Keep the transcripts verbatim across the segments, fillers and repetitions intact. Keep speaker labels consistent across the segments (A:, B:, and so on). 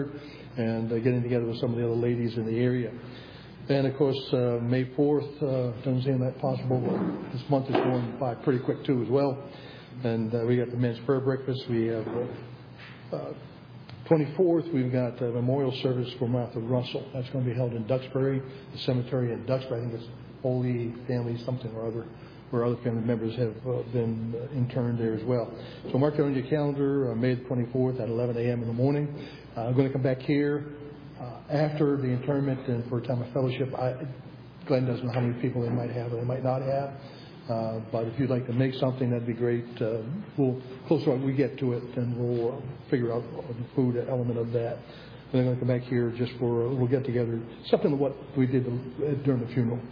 A: and uh, getting together with some of the other ladies in the area. And of course, uh, May fourth, uh, doesn't seem that possible, but this month is going by pretty quick too as well. And uh, we got the men's prayer breakfast. We have uh, uh, twenty-fourth, we've got a memorial service for Martha Russell. That's going to be held in Duxbury, the cemetery in Duxbury. I think it's Holy Family something or other, where other family members have uh, been uh, interned there as well. So mark it on your calendar, uh, May the twenty-fourth at eleven a.m. in the morning. Uh, I'm going to come back here uh, after the interment and for a time of fellowship. I, Glenn doesn't know how many people they might have or they might not have. Uh, but if you'd like to make something, that'd be great. Uh, we'll closer we get to it, then we'll uh, figure out the food element of that. And I'm going to come back here just for uh, we'll get together something of what we did during the funeral.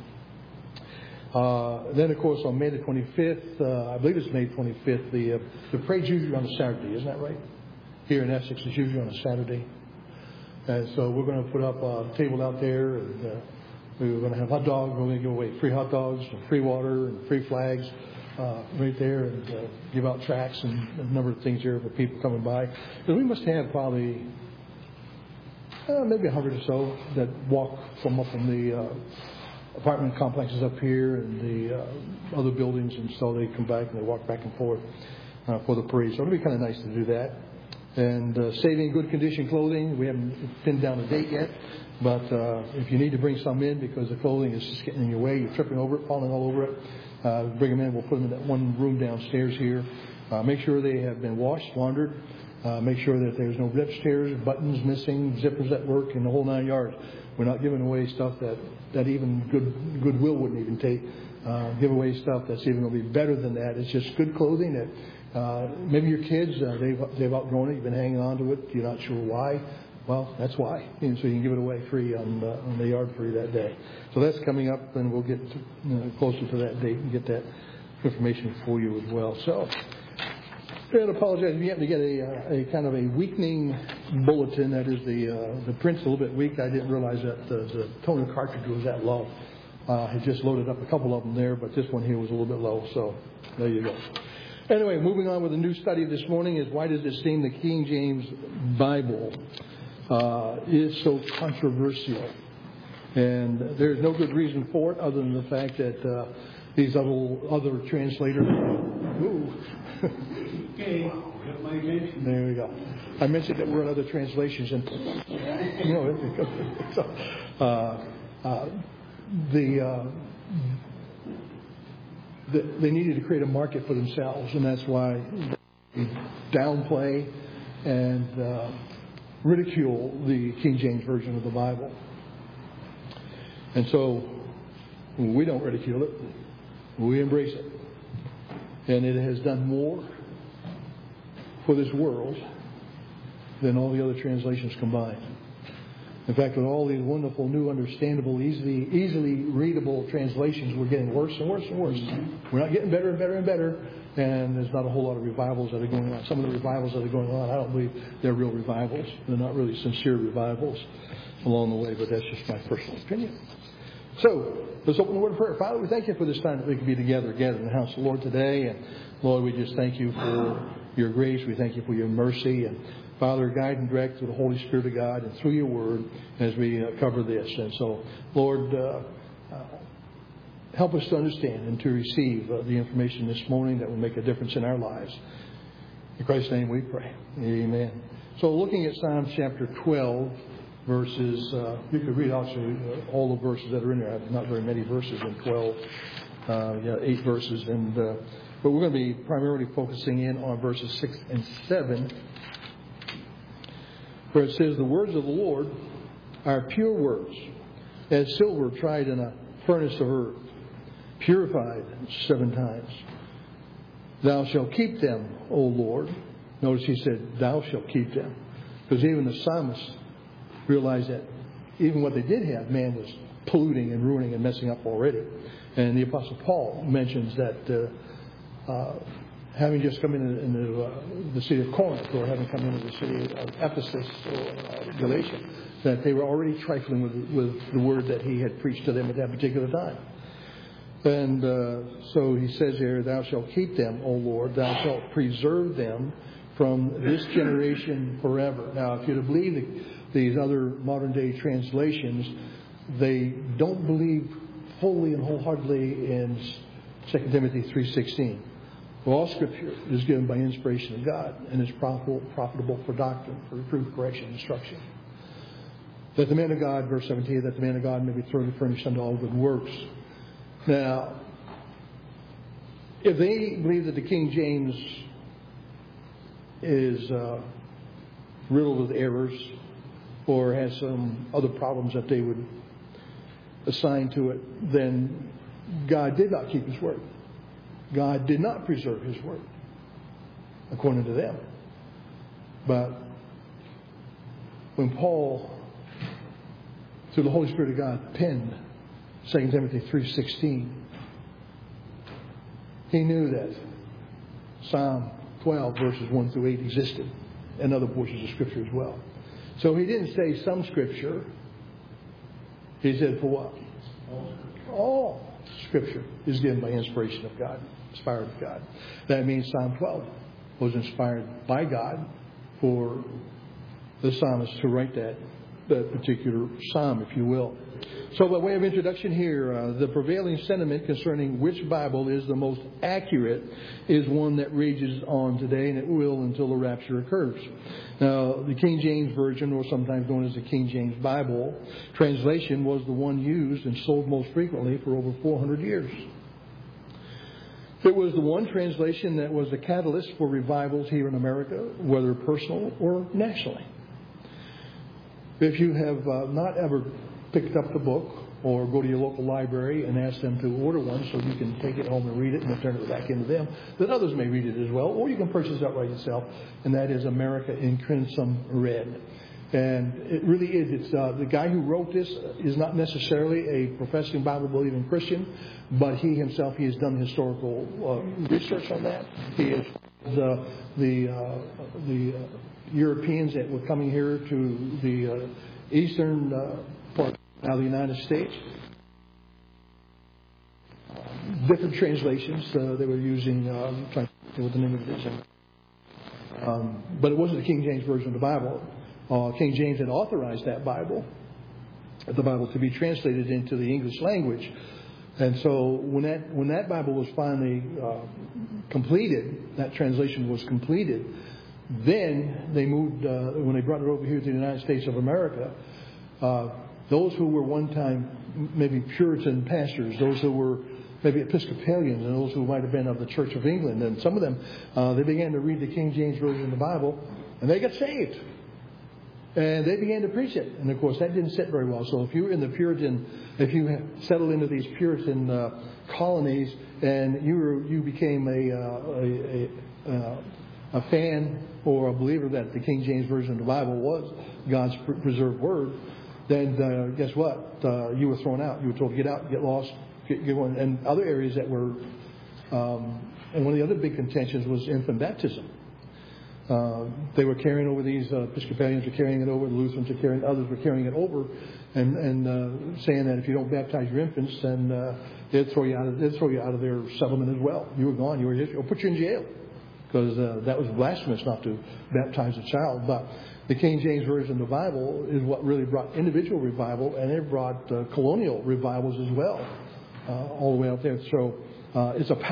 A: Uh, then, of course, on May the twenty-fifth, uh, I believe it's May twenty-fifth, the uh, the parade's usually on a Saturday, isn't that right? Here in Essex, it's usually on a Saturday. And so we're going to put up a table out there, and uh, we're going to have hot dogs. We're going to give away free hot dogs, and free water, and free flags uh, right there, and uh, give out tracts and a number of things here for people coming by. Because we must have probably uh, maybe a hundred or so that walk from up from the uh, apartment complexes up here and the uh, other buildings, and so they come back and they walk back and forth uh, for the parade. So it'll be kind of nice to do that. And uh, saving good condition clothing. We haven't pinned down a date yet, but uh, if you need to bring some in because the clothing is just getting in your way, you're tripping over it, falling all over it, uh, bring them in. We'll put them in that one room downstairs here. Uh, make sure they have been washed, laundered. Uh, make sure that there's no rips, tears, buttons missing, zippers that work, and the whole nine yards. We're not giving away stuff that, that even good Goodwill wouldn't even take. Uh, give away stuff that's even going to be better than that. It's just good clothing that uh, maybe your kids, uh, they've, they've outgrown it. You've been hanging on to it. You're not sure why. Well, that's why. And so you can give it away free on, uh, on the yard free that day. So that's coming up, and we'll get to, you know, closer to that date and get that information for you as well. So I apologize if you happen to get a, a kind of a weakening bulletin. That is the uh, the print's a little bit weak. I didn't realize that the, the toner cartridge was that low. Uh, I just loaded up a couple of them there, but this one here was a little bit low. So there you go. Anyway, moving on with a new study this morning is why does it seem the King James Bible uh, is so controversial? And there's no good reason for it other than the fact that uh, these other other translators. Ooh.
B: Okay, got my attention.
A: There we go. I mentioned that we're in other translations, and you know, so, uh, uh, the, uh, the they needed to create a market for themselves, and that's why they downplay and uh, ridicule the King James Version of the Bible. And so we don't ridicule it; we embrace it, and it has done more for this world than all the other translations combined. In fact, with all these wonderful, new, understandable, easily easily readable translations, we're getting worse and worse and worse. We're not getting better and better and better, and there's not a whole lot of revivals that are going on. Some of the revivals that are going on, I don't believe they're real revivals. They're not really sincere revivals along the way, but that's just my personal opinion. So, let's open the word of prayer. Father, we thank you for this time that we can be together again in the house of the Lord today. And Lord, we just thank you for your grace. We thank you for your mercy. And Father, guide and direct through the Holy Spirit of God and through your word as we uh, cover this. And so, Lord, uh, uh, help us to understand and to receive uh, the information this morning that will make a difference in our lives. In Christ's name we pray. Amen. So looking at Psalm chapter twelve, verses, uh, you could read actually uh, all the verses that are in there. Not very many verses in twelve. Uh, yeah, eight verses. and uh, But we're going to be primarily focusing in on verses six and seven, where it says, the words of the Lord are pure words, as silver tried in a furnace of earth, purified seven times. Thou shalt keep them, O Lord. Notice he said, thou shalt keep them. Because even the psalmist realized that even what they did have, man was polluting and ruining and messing up already. And the Apostle Paul mentions that uh, uh, having just come into, into uh, the city of Corinth, or having come into the city of Ephesus or uh, Galatia, that they were already trifling with, with the word that he had preached to them at that particular time. And uh, so he says here, thou shalt keep them, O Lord, thou shalt preserve them from this generation forever. Now, if you're to believe the these other modern day translations, they don't believe fully and wholeheartedly in Second Timothy three sixteen. All Scripture is given by inspiration of God and is profitable, profitable for doctrine, for reproof, correction, instruction. That the man of God, verse seventeen, that the man of God may be thoroughly furnished unto all good works. Now, if they believe that the King James is uh, riddled with errors or has some other problems that they would assign to it, then God did not keep His word. God did not preserve His word, according to them. But when Paul, through the Holy Spirit of God, penned Second Timothy three sixteen, he knew that Psalm twelve, verses one through eight existed, and other portions of Scripture as well. So he didn't say some Scripture. He said, for what? All Scripture is given by inspiration of God, inspired of God. That means Psalm twelve was inspired by God for the psalmist to write that, that particular psalm, if you will. So by way of introduction here, uh, the prevailing sentiment concerning which Bible is the most accurate is one that rages on today, and it will until the rapture occurs. Now, the King James Version, or sometimes known as the King James Bible, translation was the one used and sold most frequently for over four hundred years. It was the one translation that was the catalyst for revivals here in America, whether personal or nationally. If you have uh, not ever picked up the book, or go to your local library and ask them to order one so you can take it home and read it and return it back into them, then others may read it as well, or you can purchase it outright yourself, and that is America in Crimson Red. And it really is. It's uh, the guy who wrote this is not necessarily a professing Bible-believing Christian, but he himself, he has done historical uh, research on that. He is the the uh, the uh, Europeans that were coming here to the uh, eastern uh, part of the United States. Different translations uh, they were using. Uh, I'm trying to think what the name of it is. Um, but it wasn't the King James Version of the Bible. Uh, King James had authorized that Bible, the Bible, to be translated into the English language. And so when that when that Bible was finally uh, completed, that translation was completed, then they moved, uh, when they brought it over here to the United States of America, uh, those who were one time maybe Puritan pastors, those who were maybe Episcopalians, and those who might have been of the Church of England, and some of them, uh, they began to read the King James Version of the Bible, and they got saved. And they began to preach it. And of course, that didn't sit very well. So if you were in the Puritan, if you settled into these Puritan uh, colonies, and you were, you became a, uh, a, a, a fan or a believer that the King James Version of the Bible was God's preserved word, then uh, guess what? Uh, you were thrown out. You were told to get out, get lost, get, get one. And other areas that were, um, and one of the other big contentions was infant baptism. Uh, they were carrying over these, uh, Episcopalians were carrying it over, the Lutherans were carrying, others were carrying it over, and, and uh, saying that if you don't baptize your infants, then uh, they'd throw you out of, they'd throw you out of their settlement as well. You were gone, you were or put you in jail, because uh, that was blasphemous not to baptize a child. But the King James Version of the Bible is what really brought individual revival, and it brought uh, colonial revivals as well, uh, all the way out there. So uh, it's a powerful.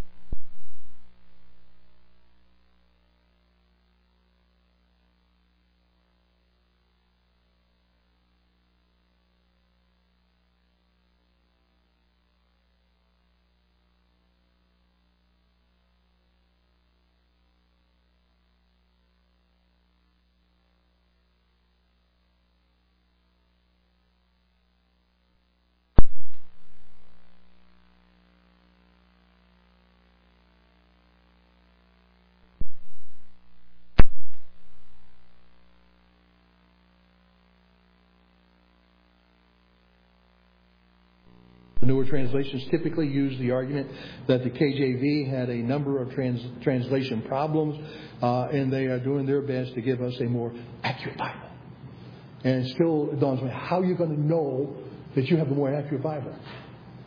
A: The newer translations typically use the argument that the K J V had a number of trans, translation problems, uh, and they are doing their best to give us a more accurate Bible. And it still dawns on me, how are you going to know that you have a more accurate Bible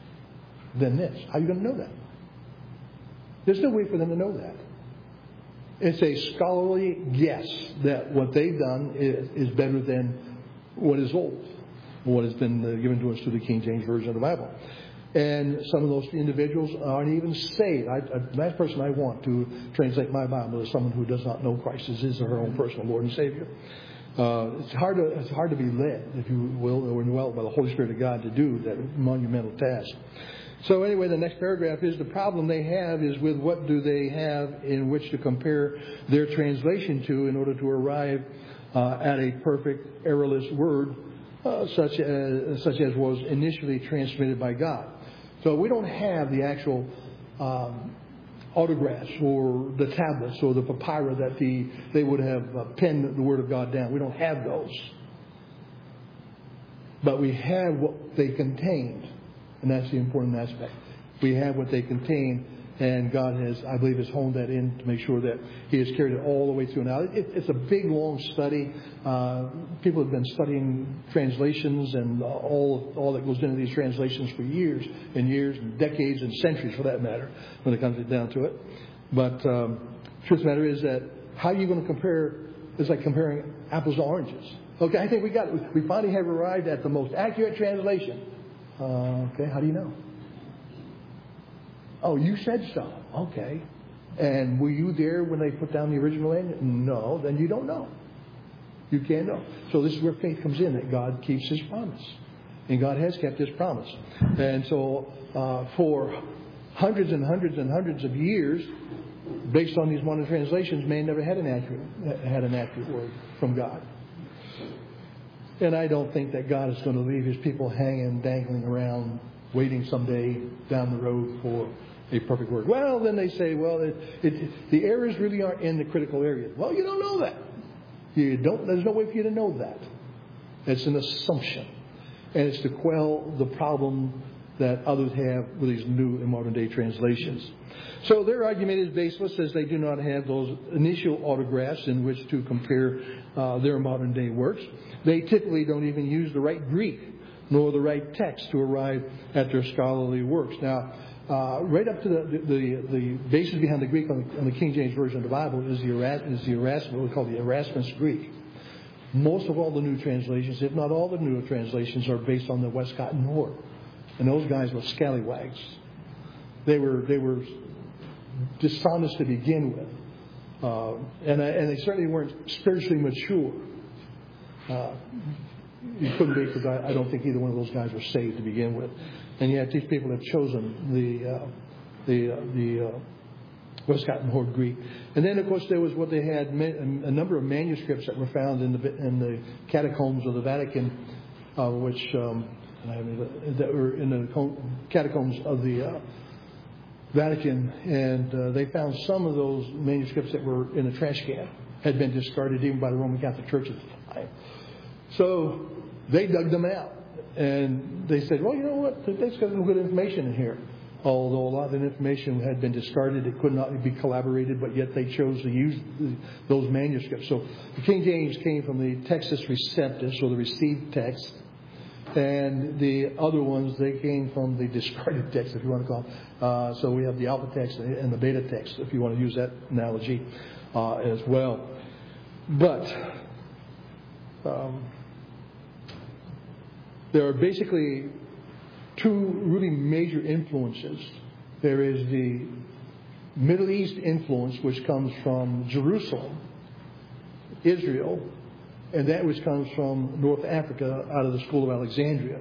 A: than this? How are you going to know that? There's no way for them to know that. it's a scholarly guess that what they've done is, is better than what is old, what has been uh, given to us through the King James Version of the Bible. And some of those individuals aren't even saved. I, I, the last person I want to translate my Bible is someone who does not know Christ as his or her own personal Lord and Savior. Uh, it's hard to it's hard to be led, if you will, or indwelt by the Holy Spirit of God to do that monumental task. So anyway, the next paragraph is the problem they have is with what do they have in which to compare their translation to in order to arrive uh, at a perfect errorless word uh, such as such as was initially transmitted by God. So we don't have the actual um, autographs or the tablets or the papyri that the, they would have uh, penned the Word of God down. We don't have those. But we have what they contained. And that's the important aspect. We have what they contain, and God has, I believe, has honed that in to make sure that He has carried it all the way through. Now, it, it's a big, long study. Uh, people have been studying translations and all all that goes into these translations for years and years and decades and centuries, for that matter, when it comes down to it. But um, the truth of the matter is that how are you going to compare? It's like comparing apples to oranges. Okay, I think we got it. We finally have arrived at the most accurate translation. Uh, okay, how do you know? Oh, you said so. Okay. And were you there when they put down the original in? No, then you don't know. You can't know. So this is where faith comes in, that God keeps His promise. And God has kept His promise. And so uh, for hundreds and hundreds and hundreds of years, based on these modern translations, man never had an accurate, had an accurate word from God. And I don't think that God is going to leave His people hanging, dangling around, waiting someday down the road for a perfect word. Well, then they say, well, it, it, the errors really aren't in the critical areas. Well, you don't know that. You don't. There's no way for you to know that. It's an assumption. And it's to quell the problem that others have with these new and modern day translations. So their argument is baseless, as they do not have those initial autographs in which to compare uh, their modern day works. They typically don't even use the right Greek nor the right text to arrive at their scholarly works. Now, uh, right up to the, the, the basis behind the Greek on the, on the King James Version of the Bible is the, is the Erasmus, what we call the Erasmus Greek. Most of all the new translations, if not all the new translations, are based on the Westcott and Hort. And those guys were scallywags. They were they were dishonest to begin with, uh, and and they certainly weren't spiritually mature. Uh, you couldn't be, because I, I don't think either one of those guys were saved to begin with. And yet these people have chosen the uh, the uh, the uh, Westcott and Hort Greek. And then of course there was what they had a number of manuscripts that were found in the in the catacombs of the Vatican, uh, which. Um, that were in the catacombs of the uh, Vatican, and uh, they found some of those manuscripts that were in a trash can, had been discarded even by the Roman Catholic Church at the time. So they dug them out, and they said, well, you know what, there's got some good information in here. Although a lot of the information had been discarded, it could not be collaborated, but yet they chose to use those manuscripts. So the King James came from the Textus Receptus, or the received text. And the other ones, they came from the discarded text, if you want to call it. Uh, so we have the alpha text and the beta text, if you want to use that analogy uh, as well. But um, there are basically two really major influences. There is the Middle East influence, which comes from Jerusalem, Israel, and that which comes from North Africa, out of the School of Alexandria.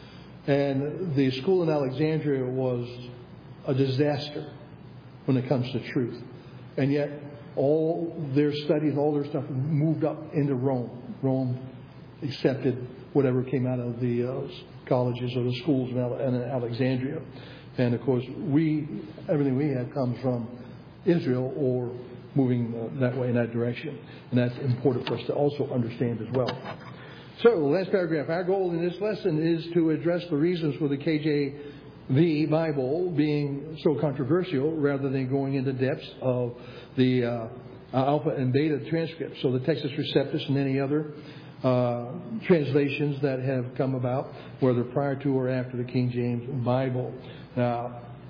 A: And the school in Alexandria was a disaster when it comes to truth. And yet all their studies, all their stuff moved up into Rome. Rome accepted whatever came out of the uh, colleges or the schools in Alexandria. And of course, we everything we have comes from Israel, or moving uh, that way in that direction. And that's important for us to also understand as well. So, last paragraph. Our goal in this lesson is to address the reasons for the K J V Bible being so controversial, rather than going into depths of the uh, Alpha and Beta transcripts. So the Textus Receptus and any other uh, translations that have come about, whether prior to or after the King James Bible. Now,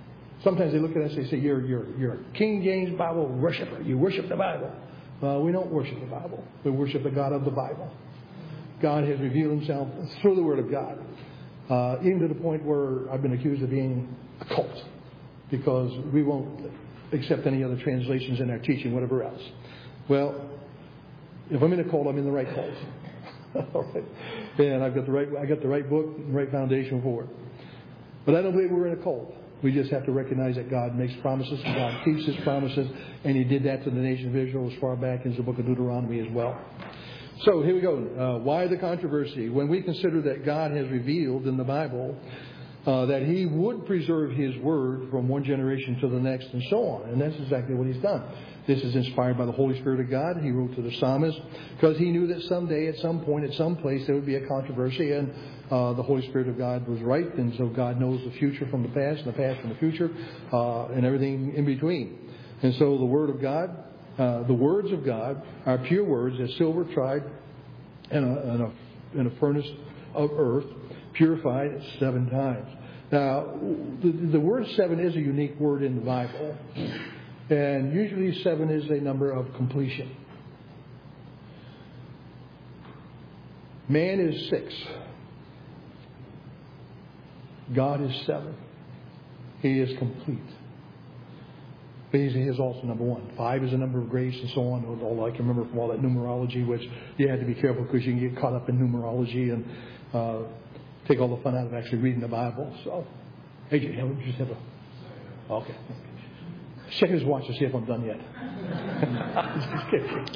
A: Sometimes they look at us and they say, you're, you're, you're a King James Bible worshiper. You worship the Bible. Uh, we don't worship the Bible. We worship the God of the Bible. God has revealed himself through the Word of God. Uh, even to the point where I've been accused of being a cult because we won't accept any other translations in our teaching, whatever else. Well, if I'm in a cult, I'm in the right cult. All right. And I've got the right, I got the right book, the right foundation for it. But I don't believe we're in a cult. We just have to recognize that God makes promises, God keeps his promises, and he did that to the nation of Israel as far back as the book of Deuteronomy as well. So here we go. Uh, why the controversy? When we consider that God has revealed in the Bible uh, that he would preserve his word from one generation to the next and so on. And that's exactly what he's done. This is inspired by the Holy Spirit of God. He wrote to the psalmist because he knew that someday, at some point, at some place, there would be a controversy. And uh, the Holy Spirit of God was right. And so God knows the future from the past and the past from the future uh, and everything in between. And so the Word of God, uh, the words of God are pure words as silver tried in a, in a, in a furnace of earth, purified seven times. Now, the, the word seven is a unique word in the Bible. And usually seven is a number of completion. Man is six. God is seven. He is complete. But he is also number one. Five is a number of grace and so on. All I can remember from all that numerology, which you had to be careful because you can get caught up in numerology and uh, take all the fun out of actually reading the Bible. So, hey, you just have a... Okay. Check his watch to see if I'm done yet. Just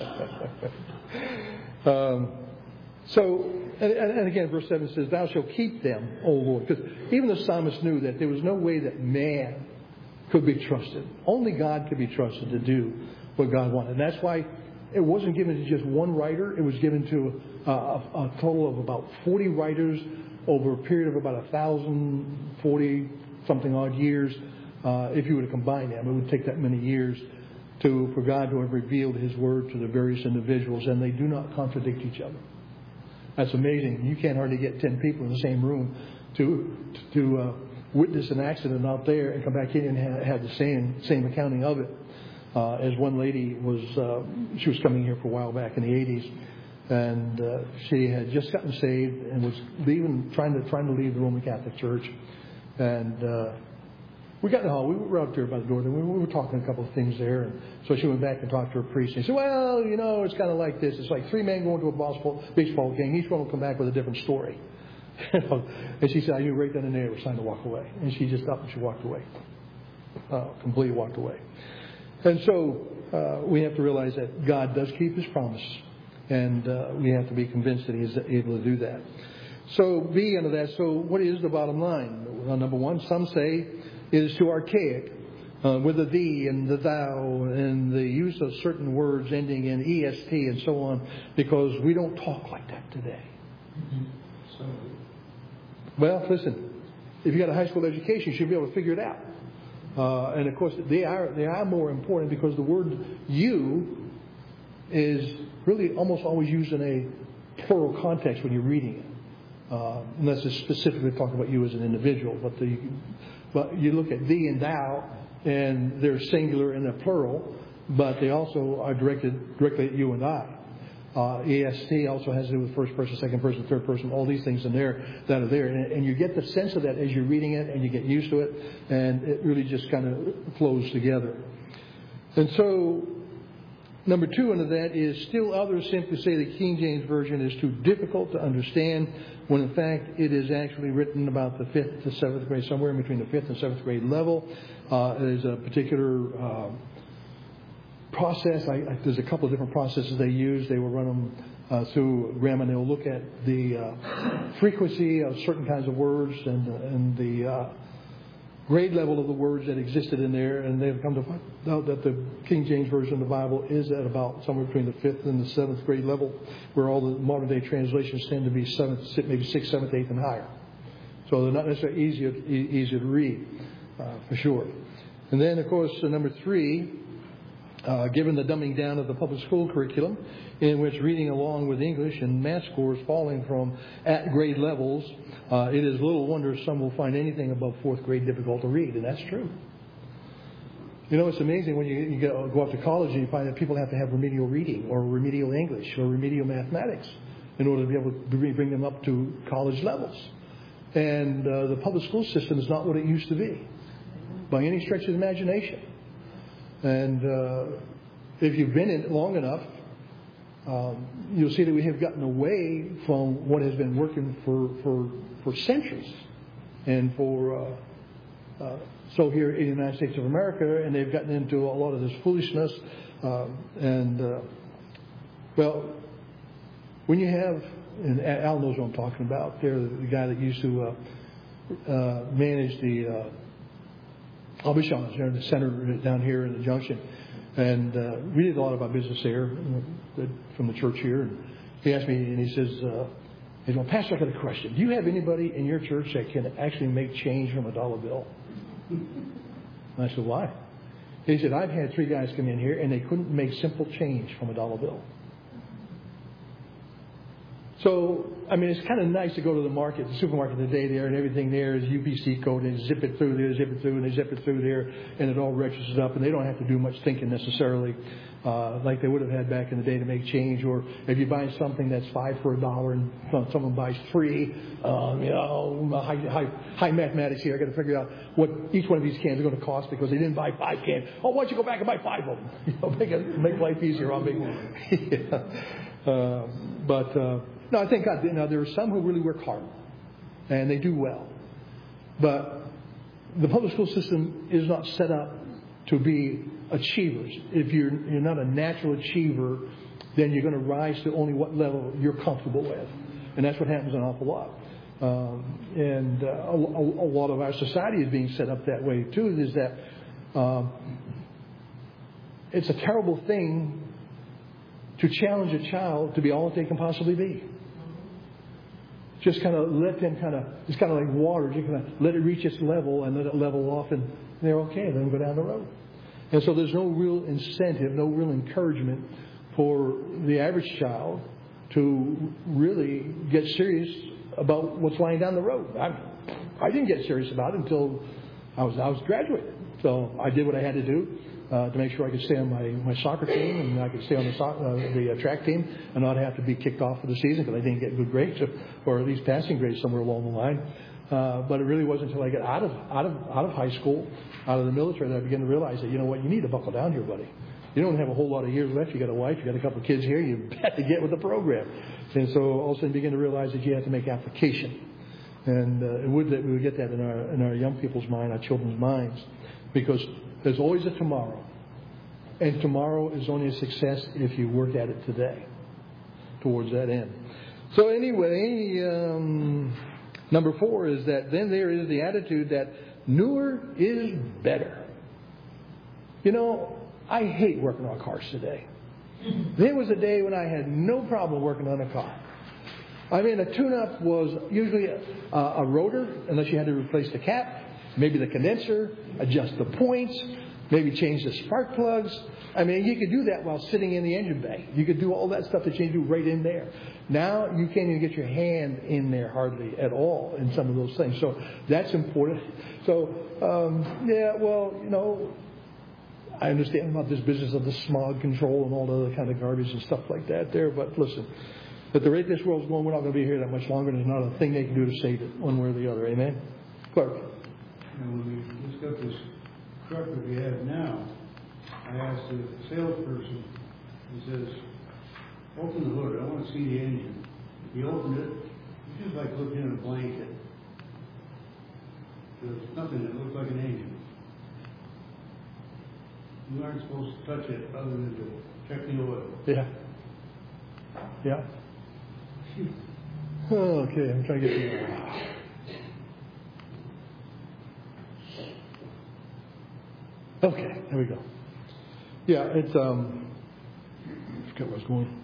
A: kidding. um, so, and, and again, verse seven says, "Thou shalt keep them, O Lord." Because even the psalmist knew that there was no way that man could be trusted. Only God could be trusted to do what God wanted. And that's why it wasn't given to just one writer. It was given to a, a, a total of about forty writers over a period of about one thousand forty something odd years. Uh, if you were to combine them, it would take that many years to for God to have revealed his word to the various individuals, and they do not contradict each other. That's amazing. You can't hardly get ten people in the same room to to uh, witness an accident out there and come back in and ha- have the same same accounting of it. Uh, as one lady was, uh, she was coming here for a while back in the eighties, and uh, she had just gotten saved and was leaving, trying to trying to leave the Roman Catholic Church, and. Uh, We got in the hall. We were out there by the door. And we were talking a couple of things there. And so she went back and talked to her priest. And he said, well, you know, it's kind of like this. It's like three men going to a baseball, baseball game. Each one will come back with a different story. And she said, I knew right then and there it was time to walk away. And she just stopped and she walked away. Uh, completely walked away. And so uh, we have to realize that God does keep his promise. And uh, we have to be convinced that he is able to do that. So B under that, so what is the bottom line? Well, number one, some say it is too archaic uh, with the thee and the thou and the use of certain words ending in est and so on, because we don't talk like that today. Mm-hmm. So, well, listen, if you got a high school education, you should be able to figure it out. Uh, and of course, they are they are more important because the word you is really almost always used in a plural context when you're reading it, uh, unless it's specifically talking about you as an individual. But the But you look at thee and thou, and they're singular and they're plural, but they also are directed directly at you and I. Uh, est also has to do with first person, second person, third person, all these things in there that are there. And, and you get the sense of that as you're reading it, and you get used to it, and it really just kind of flows together. And so, number two under that is still others simply say the King James Version is too difficult to understand, when in fact it is actually written about the fifth to seventh grade, somewhere in between the fifth and seventh grade level. Uh, there's a particular uh, process. I, I, there's a couple of different processes they use. They will run them uh, through grammar, and they'll look at the uh, frequency of certain kinds of words and, and the uh, grade level of the words that existed in there, and they've come to find out that the King James Version of the Bible is at about somewhere between the fifth and the seventh grade level, where all the modern day translations tend to be seventh, maybe sixth, seventh, eighth, and higher. So they're not necessarily easier, easier to read, uh, for sure. And then, of course, uh, number three, uh, given the dumbing down of the public school curriculum, in which reading along with English and math scores falling from at grade levels, uh, it is little wonder some will find anything above fourth grade difficult to read, and that's true. You know, it's amazing when you, you go, go off to college and you find that people have to have remedial reading or remedial English or remedial mathematics in order to be able to bring them up to college levels. And uh, the public school system is not what it used to be by any stretch of the imagination. And uh, if you've been in it long enough, um, you'll see that we have gotten away from what has been working for, for, for centuries. And for uh, uh, so here in the United States of America, and they've gotten into a lot of this foolishness. Uh, and, uh, well, when you have, and Al knows what I'm talking about, they're the guy that used to uh, uh, manage the uh, Aubuchons there in the center down here in the junction. And uh, we did a lot of our business there from the church here. And he asked me, and he says, uh, he said, well, Pastor, I got a question. Do you have anybody in your church that can actually make change from a dollar bill? And I said, why? He said, I've had three guys come in here, and they couldn't make simple change from a dollar bill. So, I mean, it's kind of nice to go to the market, the supermarket today there, and everything there is U P C code, and they zip it through there, zip it through, and they zip it through there, and it all registers up, and they don't have to do much thinking necessarily, uh, like they would have had back in the day to make change. Or if you buy something that's five for a dollar and someone buys three, um, you know, high, high, high mathematics here. I got to figure out what each one of these cans are going to cost because they didn't buy five cans. Oh, why don't you go back and buy five of them? You know, make it, make life easier on me. yeah. uh, but. Uh, No, I think God, you know, there are some who really work hard, and they do well. But the public school system is not set up to be achievers. If you're, you're not a natural achiever, then you're going to rise to only what level you're comfortable with. And that's what happens an awful lot. Um, and uh, a, a lot of our society is being set up that way, too, is that um, it's a terrible thing to challenge a child to be all that they can possibly be. Just kind of let them kind of, it's kind of like water. You kind of let it reach its level and let it level off, and they're okay. Let them go down the road. And so there's no real incentive, no real encouragement for the average child to really get serious about what's lying down the road. I, I didn't get serious about it until I was I was graduated. So I did what I had to do. Uh, to make sure I could stay on my, my soccer team and I could stay on the, so- uh, the uh, track team and not have to be kicked off for the season because I didn't get good grades or, or at least passing grades somewhere along the line. Uh, but it really wasn't until I got out of out of out of high school, out of the military, that I began to realize that, you know what, you need to buckle down here, buddy. You don't have a whole lot of years left. You got a wife, you got a couple of kids here. You have to get with the program. And so all of a sudden, begin to realize that you have to make application. And uh, it would that we would get that in our in our young people's mind, our children's minds, because there's always a tomorrow. And tomorrow is only a success if you work at it today towards that end. So anyway, um, number four is that then there is the attitude that newer is better. You know, I hate working on cars today. There was a day when I had no problem working on a car. I mean, a tune-up was usually a, a rotor, unless you had to replace the cap, maybe the condenser, adjust the points, maybe change the spark plugs. I mean, you could do that while sitting in the engine bay. You could do all that stuff that you do right in there. Now you can't even get your hand in there hardly at all in some of those things. So that's important. So, um, yeah, well, you know, I understand about this business of the smog control and all the other kind of garbage and stuff like that there. But listen, at the rate this world's going, we're not going to be here that much longer. And there's not a thing they can do to save it one way or the other. Amen? Clark.
B: And when we just got this truck that we have now, I asked the salesperson, he says, open the hood, I want to see the engine. He opened it, it's just like looking in a blanket. There's nothing that looks like an engine. You aren't supposed to touch it other than to check the oil.
A: Yeah. Yeah. Okay, I'm trying to get you. Okay, there we go. Yeah, it's, um, I forget where I was going.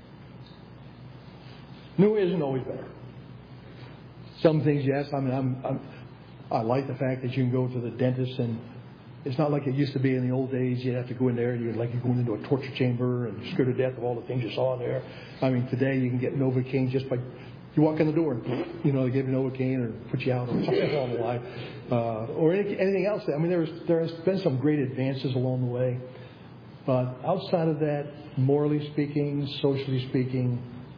A: New isn't always better. Some things, yes. I mean, I'm, I'm, I like the fact that you can go to the dentist and it's not like it used to be in the old days. You'd have to go in there and you'd like you're going into a torture chamber and you're scared to death of all the things you saw in there. I mean, today you can get Novocaine just by You walk in the door, you know, they give you Novocaine or put you out or something along the line, uh, or any, anything else. I mean, there's there has been some great advances along the way, but outside of that, morally speaking, socially speaking,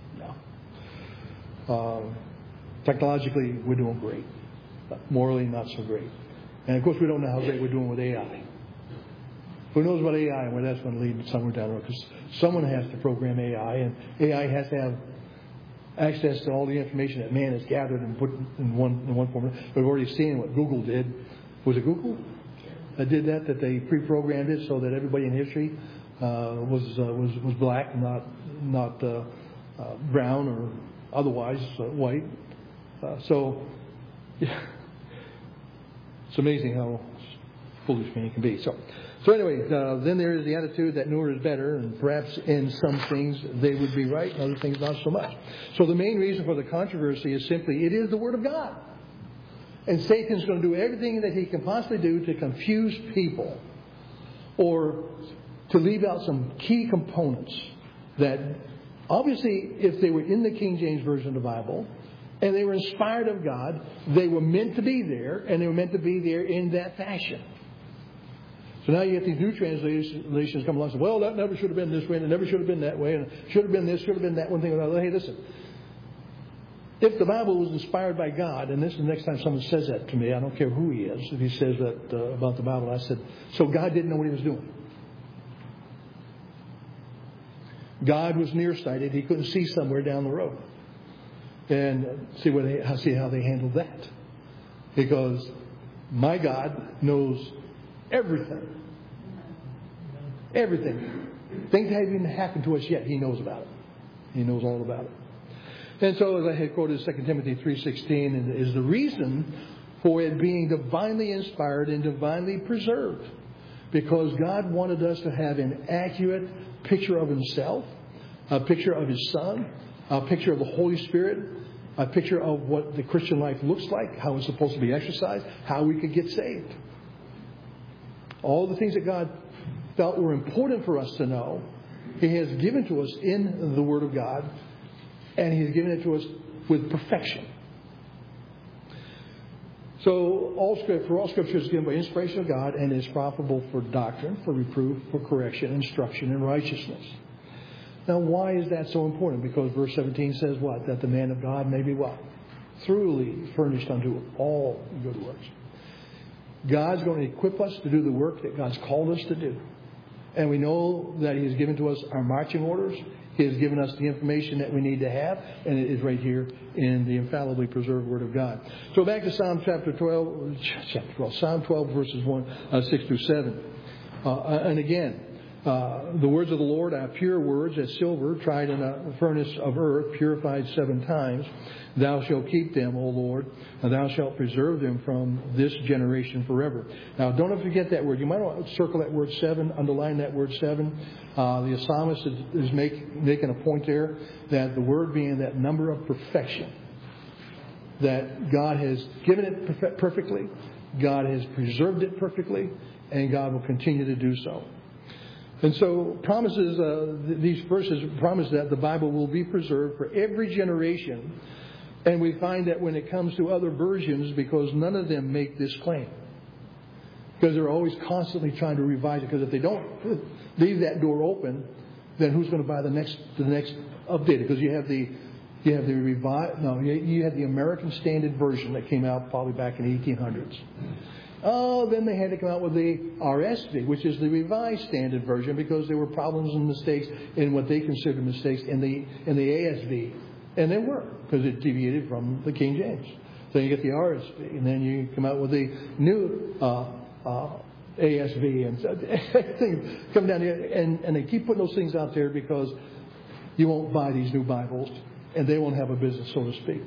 A: no. Um, technologically, we're doing great, but morally, not so great. And of course, we don't know how great we're doing with A I. Who knows about A I and where that's going to lead somewhere down the road? Because someone has to program A I, and A I has to have access to all the information that man has gathered and put in one in one form. We've already seen what Google did. Was it Google that did that? That they pre-programmed it so that everybody in history uh, was uh, was was black, not not uh, uh, brown or otherwise uh, white. Uh, so yeah, it's amazing how foolish man can be. So. So anyway, uh, then there is the attitude that newer is better, and perhaps in some things they would be right, and other things not so much. So the main reason for the controversy is simply it is the Word of God. And Satan's going to do everything that he can possibly do to confuse people or to leave out some key components that obviously if they were in the King James Version of the Bible and they were inspired of God, they were meant to be there, and they were meant to be there in that fashion. So now you get these new translations come along and say, well, that never should have been this way, and it never should have been that way, and it should have been this, should have been that one thing or another. Hey, listen. If the Bible was inspired by God, and this is the next time someone says that to me, I don't care who he is, if he says that uh, about the Bible, I said, so God didn't know what he was doing. God was nearsighted. He couldn't see somewhere down the road. And see, what they, see how they handled that. Because my God knows everything. Everything. Things haven't even happened to us yet. He knows about it. He knows all about it. And so, as I had quoted Second Timothy three sixteen, is the reason for it being divinely inspired and divinely preserved. Because God wanted us to have an accurate picture of Himself, a picture of His Son, a picture of the Holy Spirit, a picture of what the Christian life looks like, how it's supposed to be exercised, how we could get saved. All the things that God felt were important for us to know, He has given to us in the Word of God, and He has given it to us with perfection. So, all script, for all Scripture is given by inspiration of God and is profitable for doctrine, for reproof, for correction, instruction, and righteousness. Now, why is that so important? Because verse seventeen says what? That the man of God may be what? Thoroughly furnished unto all good works. God's going to equip us to do the work that God's called us to do. And we know that He has given to us our marching orders. He has given us the information that we need to have. And it is right here in the infallibly preserved Word of God. So back to Psalm chapter twelve, chapter twelve, Psalm twelve verses one, uh, six through seven. Uh, and again, Uh, the words of the Lord are pure words as silver tried in a furnace of earth, purified seven times. Thou shalt keep them, O Lord, and thou shalt preserve them from this generation forever. Now, don't forget that word. You might want to circle that word seven, underline that word seven. Uh, the psalmist is, is make, making a point there that the word being that number of perfection, that God has given it perfe- perfectly, God has preserved it perfectly, and God will continue to do so. And so promises, uh, these verses promise that the Bible will be preserved for every generation. And we find that when it comes to other versions, because none of them make this claim. Because they're always constantly trying to revise it. Because if they don't leave that door open, then who's going to buy the next the next update? Because you have the you have the revi- no you had the American Standard Version that came out probably back in the eighteen hundreds. Oh, then they had to come out with the R S V, which is the Revised Standard Version, because there were problems and mistakes in what they considered mistakes in the in the A S V. And there were, because it deviated from the King James. So you get the R S V, and then you come out with the new uh, uh, A S V, and so things come down here, and, and they keep putting those things out there because you won't buy these new Bibles, and they won't have a business, so to speak.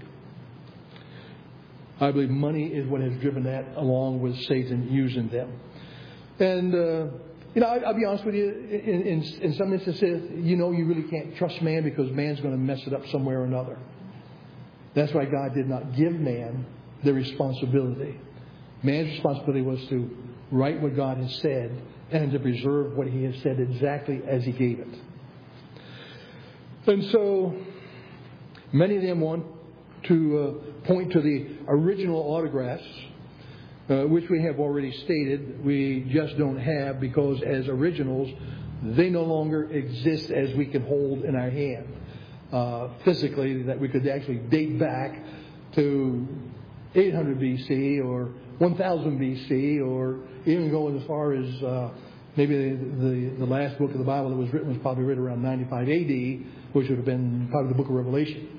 A: I believe money is what has driven that, along with Satan using them. And, uh, you know, I, I'll be honest with you, in, in, in some instances, you know, you really can't trust man because man's going to mess it up somewhere or another. That's why God did not give man the responsibility. Man's responsibility was to write what God has said and to preserve what He has said exactly as He gave it. And so, many of them want to uh, point to the original autographs, uh, which we have already stated we just don't have because as originals, they no longer exist as we can hold in our hand uh, physically, that we could actually date back to eight hundred B C or one thousand B C or even going as far as uh, maybe the, the, the last book of the Bible that was written was probably written around ninety-five A D, which would have been probably the book of Revelation.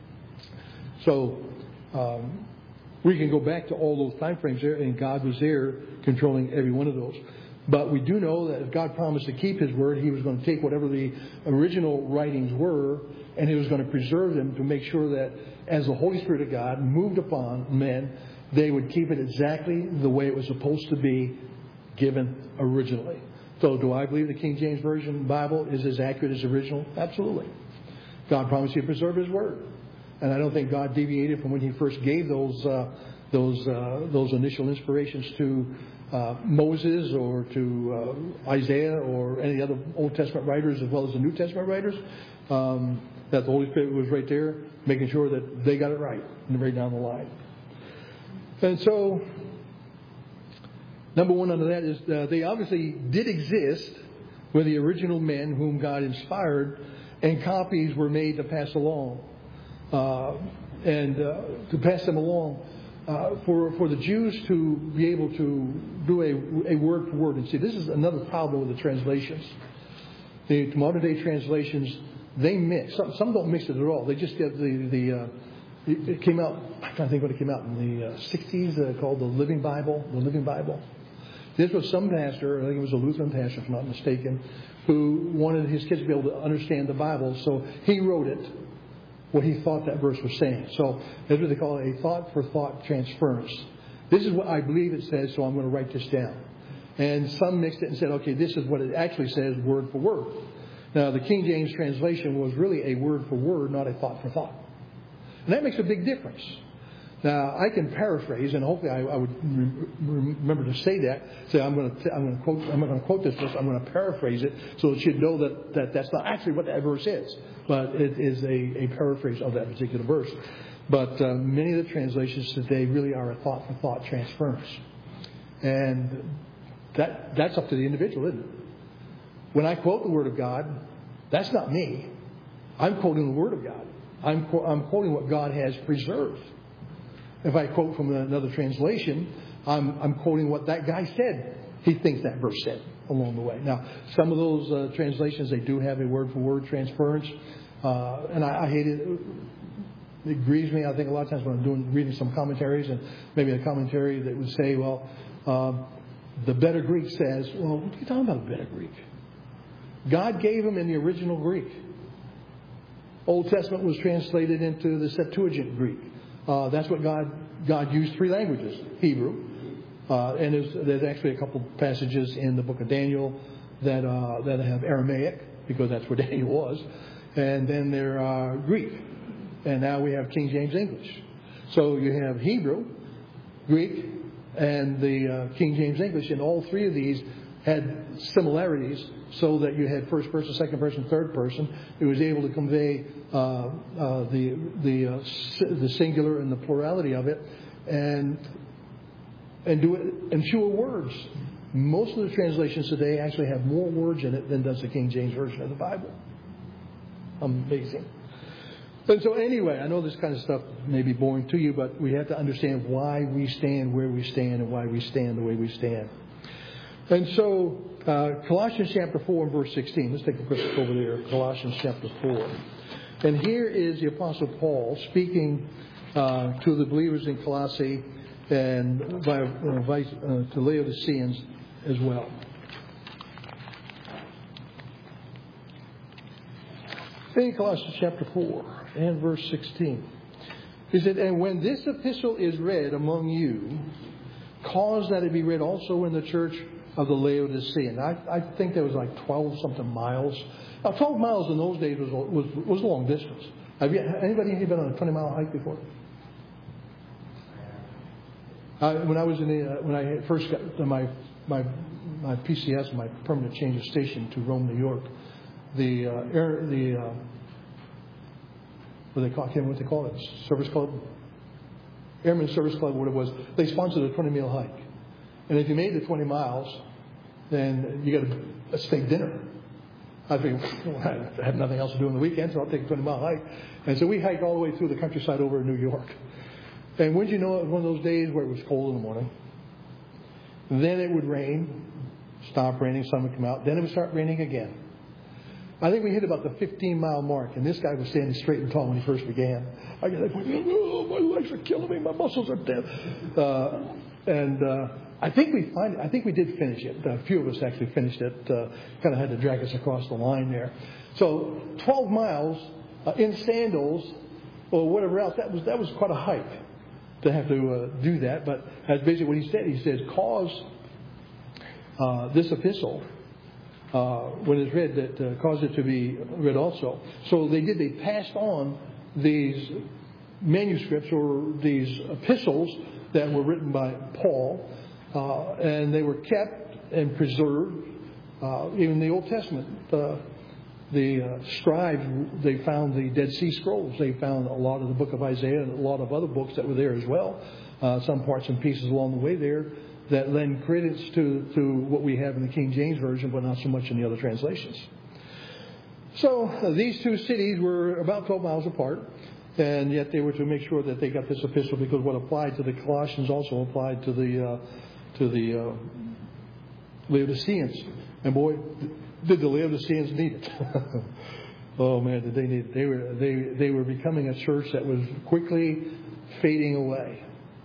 A: So um, we can go back to all those time frames there, and God was there controlling every one of those. But we do know that if God promised to keep His word, He was going to take whatever the original writings were, and He was going to preserve them to make sure that as the Holy Spirit of God moved upon men, they would keep it exactly the way it was supposed to be given originally. So do I believe the King James Version Bible is as accurate as the original? Absolutely. God promised to preserve His word. And I don't think God deviated from when He first gave those uh, those uh, those initial inspirations to uh, Moses or to uh, Isaiah or any other Old Testament writers as well as the New Testament writers. Um, that the Holy Spirit was right there making sure that they got it right and right down the line. And so, number one under that is uh, they obviously did exist with the original men whom God inspired, and copies were made to pass along. Uh, and uh, to pass them along uh, for for the Jews to be able to do a, a word for word. And see, this is another problem with the translations. The modern day translations, they mix. Some, some don't mix it at all. They just get the the. Uh, it, it came out. I'm trying to think when it came out in the uh, sixties, uh, called the Living Bible. The Living Bible. This was some pastor, I think it was a Lutheran pastor, if I'm not mistaken, who wanted his kids to be able to understand the Bible, so he wrote it what he thought that verse was saying. So that's what they call a thought-for-thought transference. This is what I believe it says, so I'm going to write this down. And some mixed it and said, okay, this is what it actually says word for word. Now, the King James translation was really a word for word, not a thought for thought. And that makes a big difference. Now, I can paraphrase, and hopefully I, I would re- remember to say that. Say, I'm going to, I'm going to quote, I'm not going to quote this verse. I'm going to paraphrase it so that you'd know that, that that's not actually what that verse is, but it is a, a paraphrase of that particular verse. But uh, many of the translations today really are a thought-for-thought transference, and that that's up to the individual, isn't it? When I quote the Word of God, that's not me. I'm quoting the Word of God. I'm I'm quoting what God has preserved. If I quote from another translation, I'm, I'm quoting what that guy said he thinks that verse said along the way. Now, some of those uh, translations, they do have a word-for-word transference. Uh, and I, I hate it. It grieves me, I think, a lot of times when I'm doing reading some commentaries, and maybe a commentary that would say, well, um, the better Greek says, well, what are you talking about, the better Greek? God gave them in the original Greek. Old Testament was translated into the Septuagint Greek. Uh, that's what God God used three languages, Hebrew, uh, and there's, there's actually a couple passages in the book of Daniel that uh, that have Aramaic, because that's where Daniel was, and then there are Greek, and now we have King James English. So you have Hebrew, Greek, and the uh, King James English, and all three of these had similarities, so that you had first person, second person, third person. It was able to convey uh, uh, the the uh, the singular and the plurality of it, and and do it in fewer words. Most of the translations today actually have more words in it than does the King James Version of the Bible. Amazing. And so anyway, I know this kind of stuff may be boring to you, but we have to understand why we stand where we stand and why we stand the way we stand. And so, uh, Colossians chapter four and verse sixteen. Let's take a quick look over there. Colossians chapter four. And here is the Apostle Paul speaking uh, to the believers in Colossae and by, uh, vice, uh, to Laodiceans as well. In Colossians chapter four and verse sixteen. He said, and when this epistle is read among you, cause that it be read also in the church of the Laodicean. I, I think there was like twelve something miles. Now, twelve miles in those days was was was a long distance. Have you anybody here been on a twenty mile hike before? Uh, when I was in the, uh, when I first got my my my P C S, my permanent change of station to Rome, New York, the uh, air, the uh, what they call, I can't remember what they call it, Service Club? Airman Service Club, what it was. They sponsored a twenty mile hike. And if you made the twenty miles, then you got a, a steak dinner. I think, well, I have nothing else to do on the weekend, so I'll take a twenty mile hike. And so we hiked all the way through the countryside over in New York. And wouldn't you know, it was one of those days where it was cold in the morning. Then it would rain, stop raining, sun would come out. Then it would start raining again. I think we hit about the fifteen mile mark, and this guy was standing straight and tall when he first began. I got like, oh, my legs are killing me, my muscles are dead. Uh, and uh, I think we find, I think we did finish it. A few of us actually finished it. Uh, kind of had to drag us across the line there. So twelve miles uh, in sandals or whatever else. That was that was quite a hike to have to uh, do that. But that's basically what he said. He says, cause uh, this epistle. Uh, when it's read, that uh, caused it to be read also. So they did, they passed on these manuscripts or these epistles that were written by Paul, uh, and they were kept and preserved. Uh, even in the Old Testament, uh, the uh, scribes, they found the Dead Sea Scrolls. They found a lot of the book of Isaiah and a lot of other books that were there as well. Uh, some parts and pieces along the way there that lend credence to, to what we have in the King James Version, but not so much in the other translations. So uh, these two cities were about twelve miles apart, and yet they were to make sure that they got this epistle, because what applied to the Colossians also applied to the uh, to the uh, Laodiceans. And boy, did the Laodiceans need it! Oh man, did they need it? They were they they were becoming a church that was quickly fading away,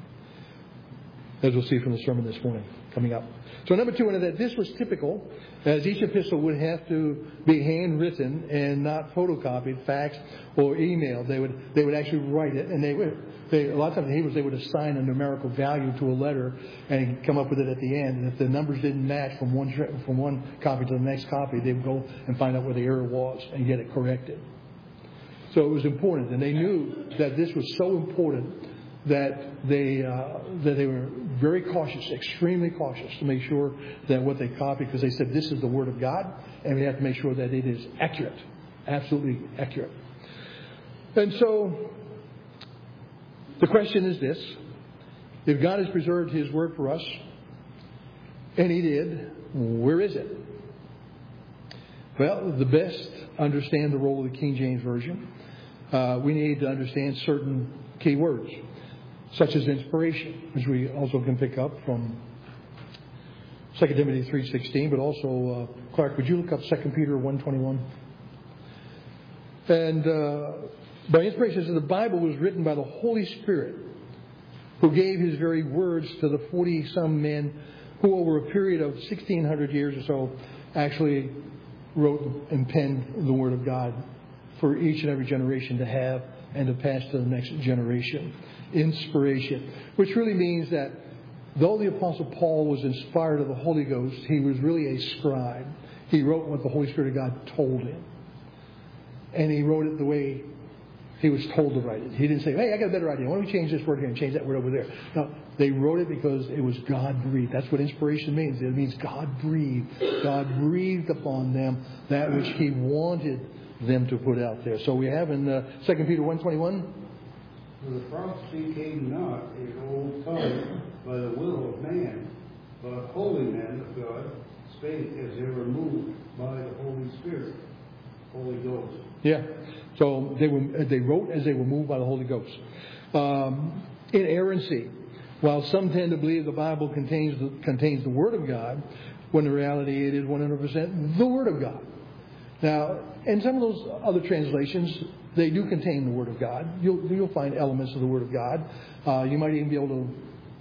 A: as we'll see from the sermon this morning coming up. So number two, and that this was typical, as each epistle would have to be handwritten and not photocopied, faxed, or emailed. They would they would actually write it, and they would. They, a lot of times in Hebrews they would assign a numerical value to a letter and come up with it at the end. And if the numbers didn't match from one from one copy to the next copy, they would go and find out where the error was and get it corrected. So it was important, and they knew that this was so important that they uh, that they were very cautious, extremely cautious, to make sure that what they copied, because they said this is the Word of God, and we have to make sure that it is accurate, absolutely accurate. And so the question is this: if God has preserved His Word for us, and He did, where is it? Well, the best understand the role of the King James Version. Uh, we need to understand certain key words, such as inspiration, which we also can pick up from Second Timothy three sixteen, but also, uh, Clark, would you look up Second Peter one twenty-one? And uh, by inspiration, it says the Bible was written by the Holy Spirit, who gave His very words to the forty-some men who, over a period of sixteen hundred years or so, actually wrote and penned the Word of God for each and every generation to have and to pass to the next generation. Inspiration, which really means that though the Apostle Paul was inspired of the Holy Ghost, he was really a scribe. He wrote what the Holy Spirit of God told him. And he wrote it the way he was told to write it. He didn't say, hey, I got a better idea. Why don't we change this word here and change that word over there? No, they wrote it because it was God-breathed. That's what inspiration means. It means God-breathed. God breathed upon them that which He wanted them to put out there. So we have in uh, Second Peter one twenty-one,
B: for the prophecy came not in old time by the will of man, but holy men of God spake as they were moved by the Holy Spirit, Holy Ghost.
A: Yeah. So they were they wrote as they were moved by the Holy Ghost. Um, inerrancy. While some tend to believe the Bible contains the, contains the Word of God, when in reality it is one hundred percent the Word of God. Now, in some of those other translations, they do contain the Word of God. You'll, you'll find elements of the Word of God. Uh, you might even be able to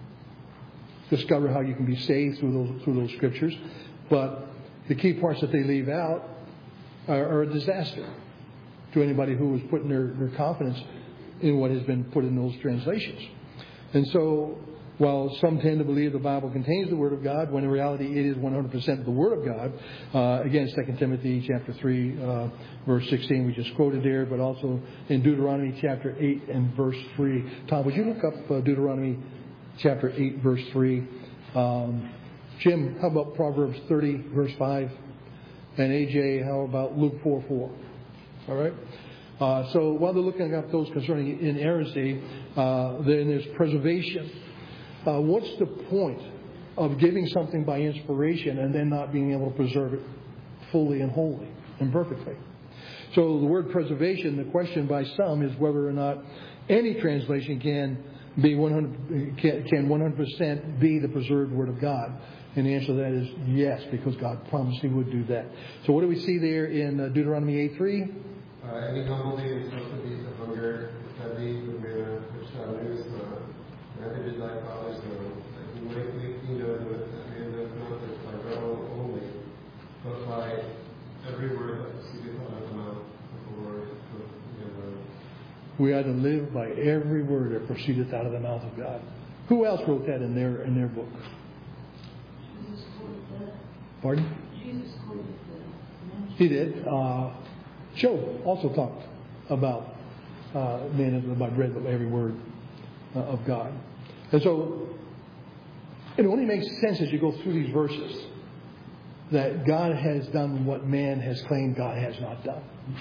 A: discover how you can be saved through those through those scriptures. But the key parts that they leave out are, are a disaster to anybody who is putting their, their confidence in what has been put in those translations. And so, while some tend to believe the Bible contains the Word of God, when in reality it is one hundred percent the Word of God. Uh, again, Second Timothy chapter three, uh, verse sixteen, we just quoted there, but also in Deuteronomy chapter eight and verse three. Tom, would you look up uh, Deuteronomy chapter eight, verse three? Um, Jim, how about Proverbs thirty, verse five? And A J, how about Luke four four? All right? Uh, so while they're looking up those concerning inerrancy, uh, then there's preservation. Uh, what's the point of giving something by inspiration and then not being able to preserve it fully and wholly and perfectly? So the word preservation, the question by some is whether or not any translation can be one hundred can, can one hundred percent be the preserved Word of God. And the answer to that is yes, because God promised He would do that. So what do we see there in uh, Deuteronomy eight three?
C: Uh, any humble thee and subsidies of hunger, that thee with manna, which thou knewest not, neither did thy fathers know, that he might make thee know that man does not live by bread only, but by every word that proceedeth out of the mouth of the Lord of the Lord.
A: We are to live by every word that proceedeth out of the mouth of God. Who else wrote that in their in their book?
D: Jesus quoted that.
A: Pardon?
D: Jesus quoted that.
A: He did. Uh, Job also talked about uh, man is by bread by every word uh, of God. And so it only makes sense as you go through these verses that God has done what man has claimed God has not done.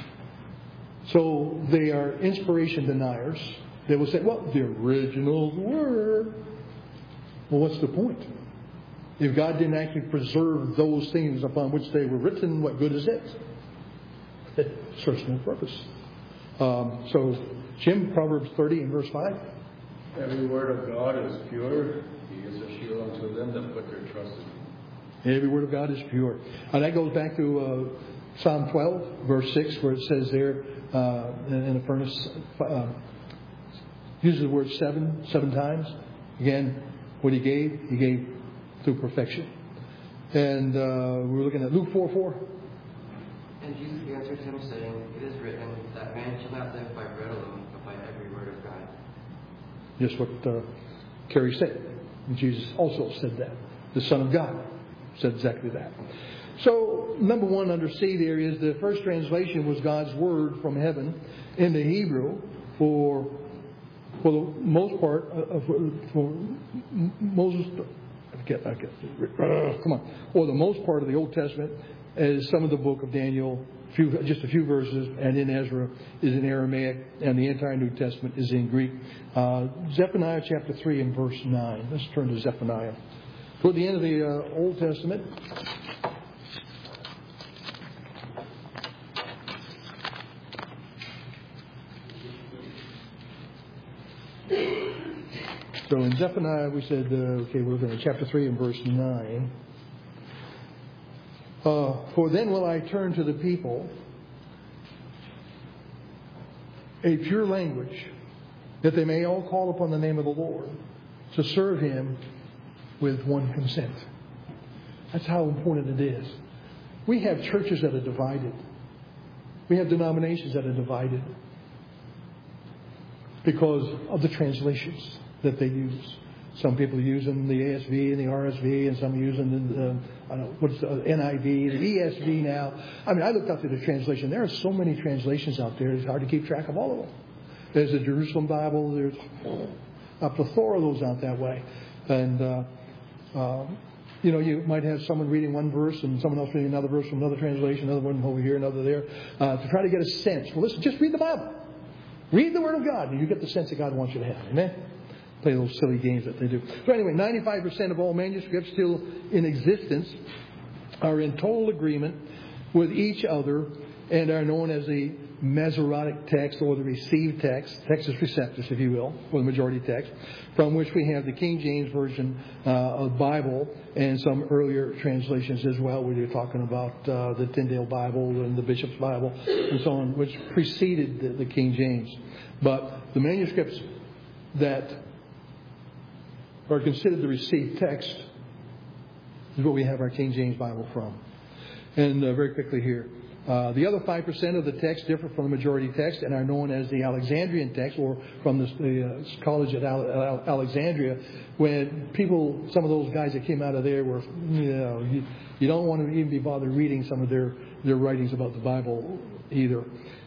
A: So they are inspiration deniers. They will say, well, the originals were. Well, what's the point? If God didn't actually preserve those things upon which they were written, what good is it? It serves no purpose. Um, so, Jim, Proverbs thirty and verse five.
E: Every word of God is pure. He is a shield unto them that put their trust in Him.
A: Every word of God is pure. And that goes back to uh, Psalm twelve, verse six, where it says there uh, in the furnace, uh, uses the word seven, seven times. Again, what He gave, He gave through perfection. And uh, we're looking at Luke four four.
F: And Jesus answered him, saying, It is written, that man shall not live by bread alone, but by every word of God.
A: Just what uh, Carrie said. And Jesus also said that. The Son of God said exactly that. So, number one under C there is the first translation was God's Word from heaven into Hebrew for, for the most part, uh, for, for Moses, I get, I get, uh, come on, or the most part of the Old Testament, as some of the book of Daniel, few, just a few verses, and in Ezra is in Aramaic, and the entire New Testament is in Greek. Uh, Zephaniah chapter three and verse nine. Let's turn to Zephaniah. Toward the end of the uh, Old Testament, so in Zephaniah we said, uh, okay, we're looking at chapter three and verse nine. Uh, For then will I turn to the people a pure language, that they may all call upon the name of the Lord, to serve Him with one consent. That's how important it is. We have churches that are divided. We have denominations that are divided because of the translations that they use. Some people are using the A S V and the R S V, and some are using the, uh, I don't know, what's the N I V, the E S V now. I mean, I looked up to the translation. There are so many translations out there, it's hard to keep track of all of them. There's the Jerusalem Bible. There's a plethora of those out that way. And, uh, uh, you know, you might have someone reading one verse and someone else reading another verse from another translation, another one over here, another there, uh, to try to get a sense. Well, listen, just read the Bible. Read the Word of God, and you get the sense that God wants you to have. Amen? Play those silly games that they do. So anyway, ninety-five percent of all manuscripts still in existence are in total agreement with each other and are known as the Masoretic text, or the received text, Textus Receptus, if you will, or the majority text, from which we have the King James Version uh, of the Bible and some earlier translations as well, where you're talking about uh, the Tyndale Bible and the Bishop's Bible and so on, which preceded the, the King James. But the manuscripts that are considered the received text is what we have our King James Bible from. And uh, very quickly here, uh, the other five percent of the text differ from the majority text and are known as the Alexandrian text, or from the, the uh, college at Al- Alexandria, when people, some of those guys that came out of there were, you know, you, you don't want to even be bothered reading some of their, their writings about the Bible either.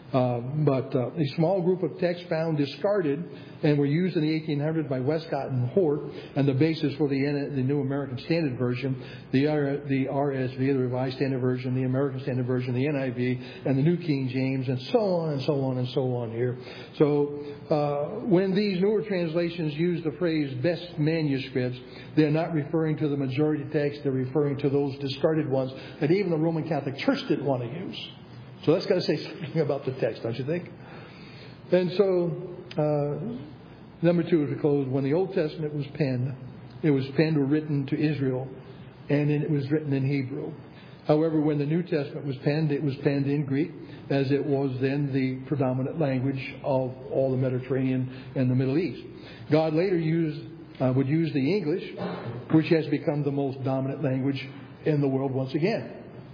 A: Uh, but uh, a small group of texts found discarded and were used in the eighteen hundreds by Westcott and Hort, and the basis for the, N- the New American Standard Version, the, R- the R S V, the Revised Standard Version, the American Standard Version, the N I V, and the New King James, and so on and so on and so on here. So uh, when these newer translations use the phrase best manuscripts, they're not referring to the majority text, they're referring to those discarded ones that even the Roman Catholic Church didn't want to use. So that's got to say something about the text, don't you think? And so, uh, number two, as we close, when the Old Testament was penned, it was penned or written to Israel, and it was written in Hebrew. However, when the New Testament was penned, it was penned in Greek, as it was then the predominant language of all the Mediterranean and the Middle East. God later used, uh, would use the English, which has become the most dominant language in the world once again.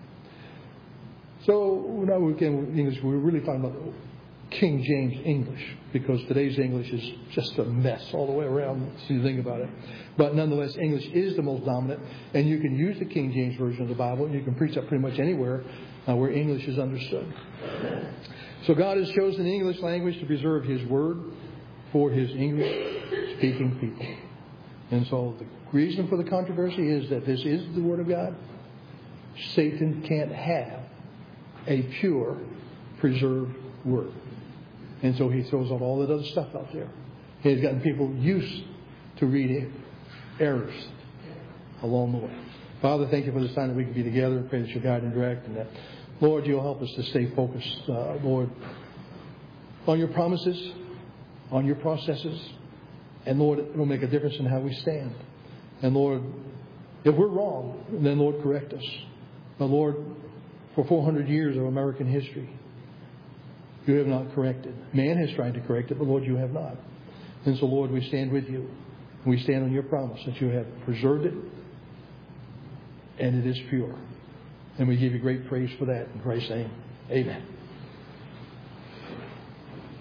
A: So now we can English. We're really talking about King James English, because today's English is just a mess all the way around. So you think about it, but nonetheless, English is the most dominant, and you can use the King James version of the Bible, and you can preach that pretty much anywhere uh, where English is understood. So God has chosen the English language to preserve His Word for His English-speaking people, and so the reason for the controversy is that this is the Word of God. Satan can't have a pure, preserved Word. And so he throws out all that other stuff out there. He's gotten people used to reading errors along the way. Father, thank you for this time that we can be together. I pray that you guide and direct, and that, Lord, you'll help us to stay focused, uh, Lord, on your promises, on your processes. And Lord, it will make a difference in how we stand. And Lord, if we're wrong, then Lord, correct us. But Lord, for four hundred years of American history, you have not corrected. Man has tried to correct it, but Lord, you have not. And so, Lord, we stand with you. We stand on your promise that you have preserved it, and it is pure. And we give you great praise for that. In Christ's name, amen.